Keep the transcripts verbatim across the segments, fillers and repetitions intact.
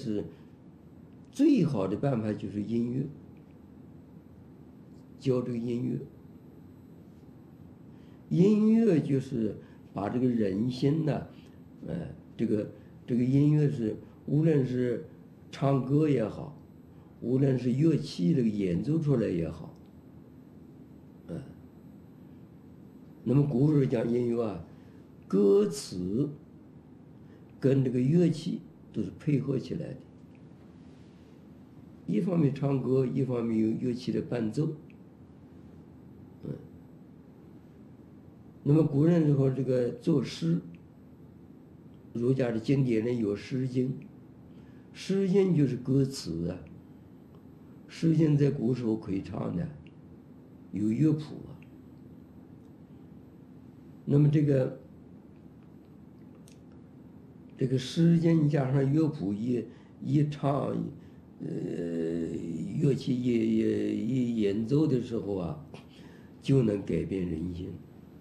是最好的办法就是音乐，教这个音乐。音乐就是把这个人心呢，呃，这个这个音乐是无论是唱歌也好，无论是乐器这个演奏出来也好，嗯、呃，那么古时候讲音乐啊，歌词跟这个乐器都是配合起来的，一方面唱歌，一方面有乐器的伴奏，嗯。那么古人说这个作诗，儒家的经典里有《诗经》，《诗经》就是歌词啊，《诗经》在古时候可以唱的，有乐谱啊。那么这个这个《诗经》加上乐谱一一唱，呃，乐器一一一演奏的时候啊，就能改变人心。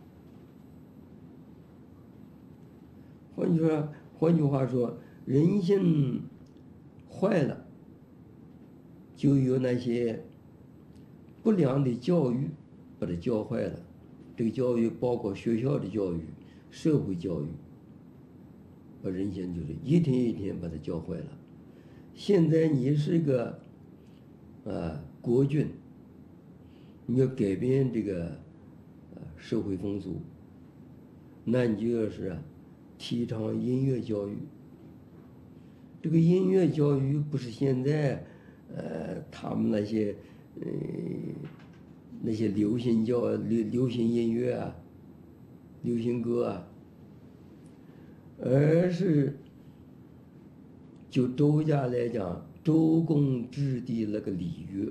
换句话，换句话说，人性坏了，就有那些不良的教育把它教坏了。这个教育包括学校的教育、社会教育，把人性就是一天一天把它教坏了。现在你是个呃国君，你要改变这个呃社会风俗，那你就要是啊。提倡音乐教育，这个音乐教育不是现在，呃，他们那些，呃，那些流行教流流行音乐啊，流行歌啊，而是就周家来讲，周公制的那个礼乐，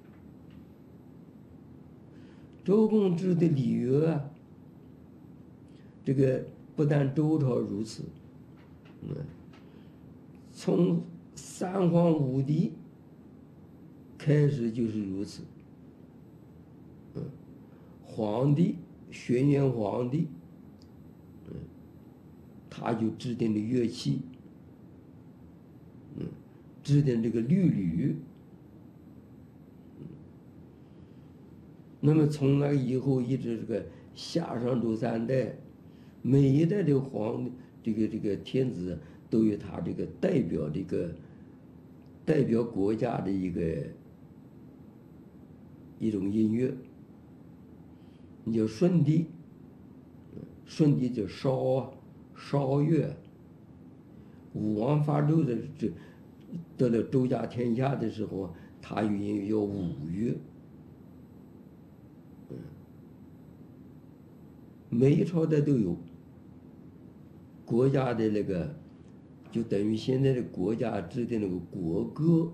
周公制的礼乐啊，这个。不但周朝如此，嗯，从三皇五帝开始就是如此，嗯，皇帝轩辕皇帝，嗯，他就制定了乐器，嗯，制定这个律吕，嗯，那么从那以后一直这个夏商周三代。每一代的皇，这个这个天子都有他这个代表这个代表国家的一个一种音乐。你叫舜帝，舜帝叫韶啊，韶乐。武王伐纣的这得了周家天下的时候，他有音乐叫武乐。嗯，每一朝代都有。国家的那个，就等于现在的国家制定那个国歌，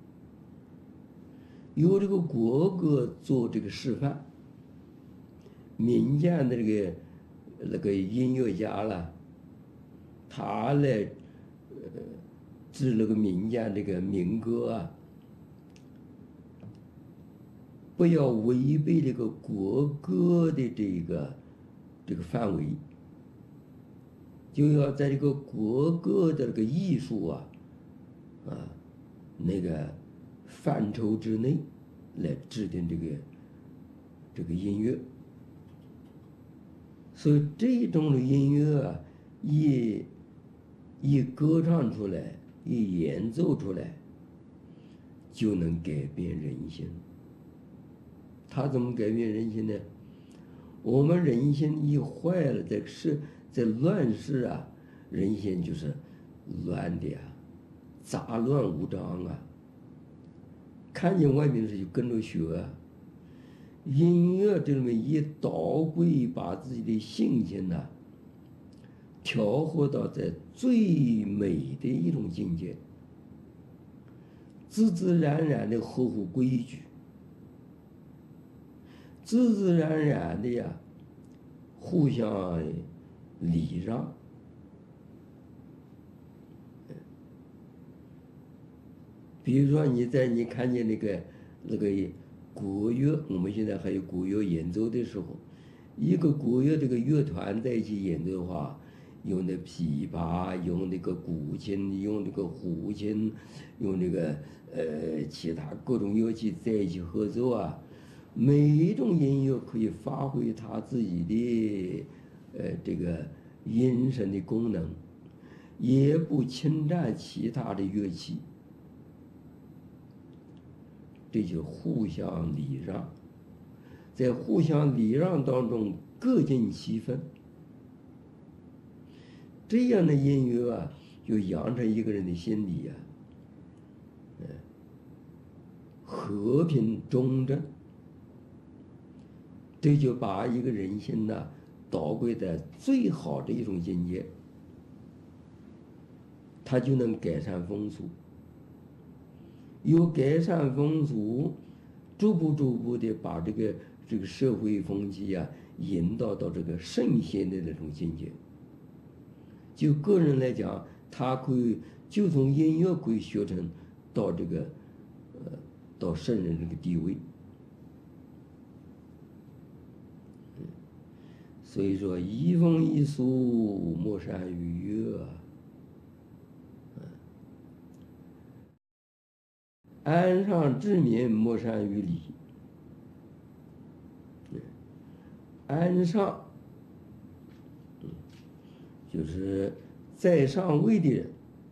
由这个国歌做这个示范，民间的这个那个音乐家啦，他来呃制那个民间这个民歌啊，不要违背这个国歌的这个这个范围。就要在这个国歌的这个艺术啊，啊，那个范畴之内来制定这个这个音乐。所以这种的音乐啊，一一歌唱出来，一演奏出来，就能改变人心。它怎么改变人心呢？我们人心一坏了，在是。在乱世啊，人心就是乱的啊，杂乱无章啊。看见外面的事就跟着学啊。音乐这么一捣鬼，把自己的性情呐、啊，调和到在最美的一种境界，自自然然的合乎规矩，自自然然的呀，互相礼让。比如说你在你看见那个那个国乐，我们现在还有国乐演奏的时候，一个国乐这个乐团在一起演奏的话， 用的琵琶，用那个古琴，用那个胡琴，用这个呃其他各种乐器在一起合奏啊。每一种音乐可以发挥它自己的呃这个音声的功能，也不侵占其他的乐器，这就互相礼让。在互相礼让当中各尽其分，这样的音乐啊，就养成一个人的心理啊，嗯，和平中正，这就把一个人心呐导归在最好的一种境界，他就能改善风俗，有改善风俗，逐步逐步的把这个这个社会风气啊引导到这个圣贤的那种境界。就个人来讲，他可以就从音乐可以学成到这个呃到圣人这个地位。嗯，所以说移风易俗，莫善于乐。安上治民，莫善于礼。安上，就是在上位的人，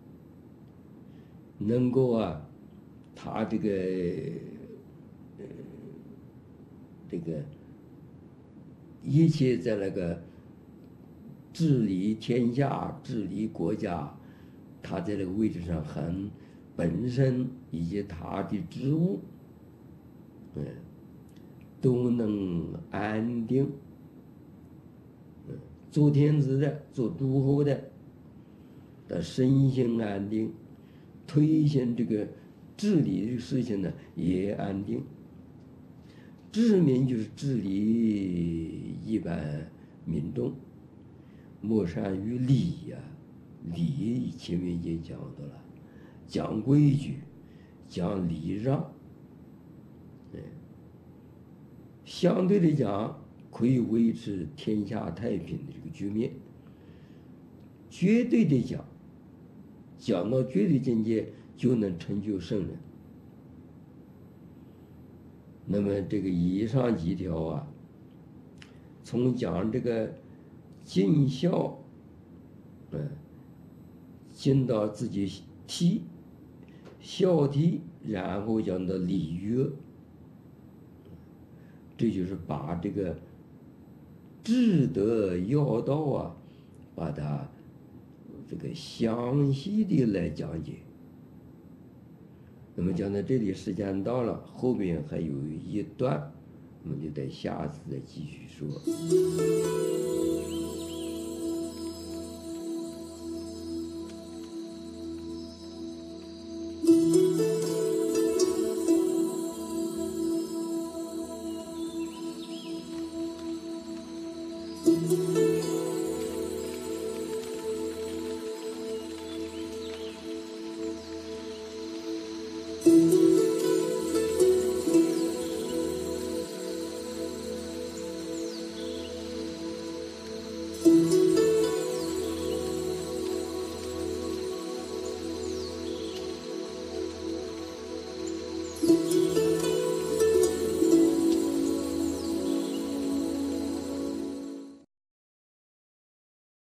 能够啊，他这个呃这个一切在那个治理天下、治理国家，他在那个位置上很本身以及他的职务，嗯，都能安定。嗯，做天子的、做诸侯的，的身心安定，推行这个治理的事情呢也安定。治民就是治理一般民众，莫善于礼呀、啊，礼前面已经讲到了。讲规矩，讲礼让，嗯，相对的讲，可以维持天下太平的这个局面。绝对的讲，讲到绝对境界，就能成就圣人。那么这个以上几条啊，从讲这个尽孝，嗯，尽到自己悌。孝悌，然后讲到礼乐，这就是把这个治德要道啊，把它这个详细的来讲解。那么讲到这里，时间到了，后面还有一段，我们就在下次再继续说。